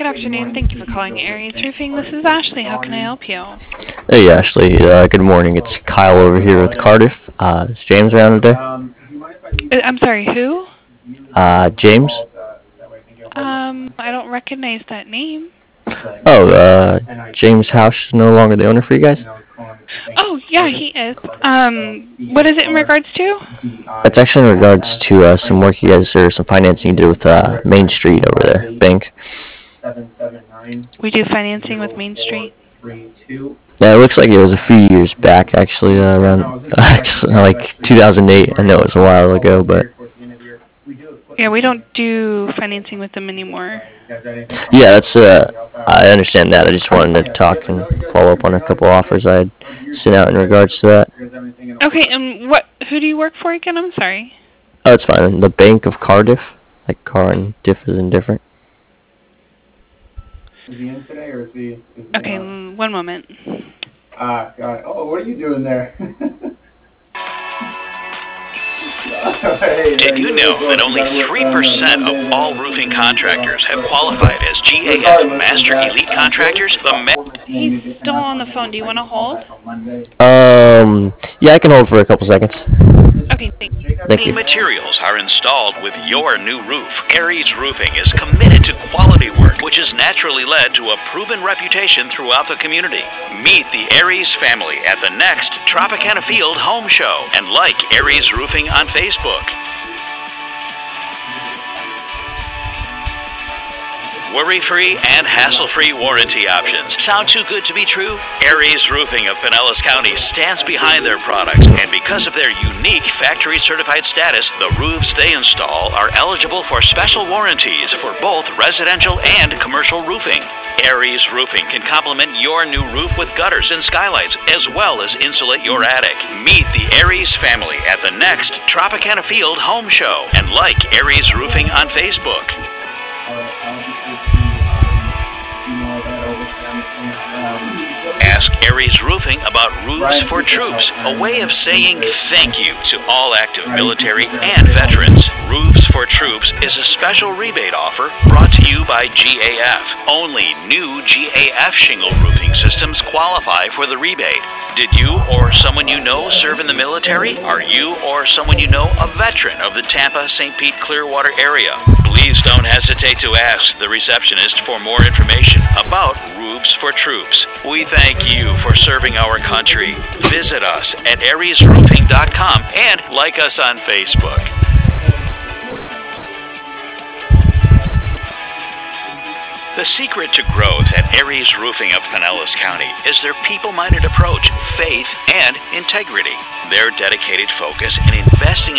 afternoon. Thank you for calling Aries Roofing. This is Ashley. How can I help you? Hey Ashley, good morning. It's Kyle over here with Cardiff. Is James around today? I'm sorry, who? James? I don't recognize that name. Oh, James House is no longer the owner for you guys? Oh, yeah, he is. What is it in regards to? It's actually in regards to some work you guys, or some financing you did with Main Street over there, bank. We do financing with Main Street. Yeah, it looks like it was a few years back, actually, around like 2008. I know it was a while ago, but Yeah, we don't do financing with them anymore. yeah, I understand that. I just wanted to talk and follow up on a couple offers I had sent out in regards to that. Okay, and who do you work for again? I'm sorry. Oh, it's fine. The Bank of Cardiff, like car and diff is indifferent. Is he in today, or is he? Okay, one moment. Got it. Oh, what are you doing there? Did you know that only 3% of all roofing contractors have qualified as GAF Master Elite Contractors? He's still on the phone. Do you want to hold? Yeah, I can hold for a couple seconds. Okay, thank you. Thank you. Materials are installed with your new roof. Aries Roofing is committed to quality work, which has naturally led to a proven reputation throughout the community. Meet the Aries family at the next Tropicana Field Home Show and like Aries Roofing on Facebook. Worry-free and hassle-free warranty options. Sound too good to be true? Aries Roofing of Pinellas County stands behind their products, and because of their unique factory-certified status, the roofs they install are eligible for special warranties for both residential and commercial roofing. Aries Roofing can complement your new roof with gutters and skylights, as well as insulate your attic. Meet the Aries family at the next Tropicana Field Home Show, and like Aries Roofing on Facebook. Ask Aries Roofing about Roofs for Troops, a way of saying thank you to all active military and veterans. Roofs for Troops is a special rebate offer brought to you by GAF. Only new GAF shingle roofing systems qualify for the rebate. Did you or someone you know serve in the military? Are you or someone you know a veteran of the Tampa, St. Pete, Clearwater area? Please don't hesitate to ask the receptionist for more information about Roofs for Troops. We thank you for serving our country. Visit us at ariesroofing.com and like us on Facebook. The secret to growth at Aries Roofing of Pinellas County is their people-minded approach, faith, and integrity. Their dedicated focus in investing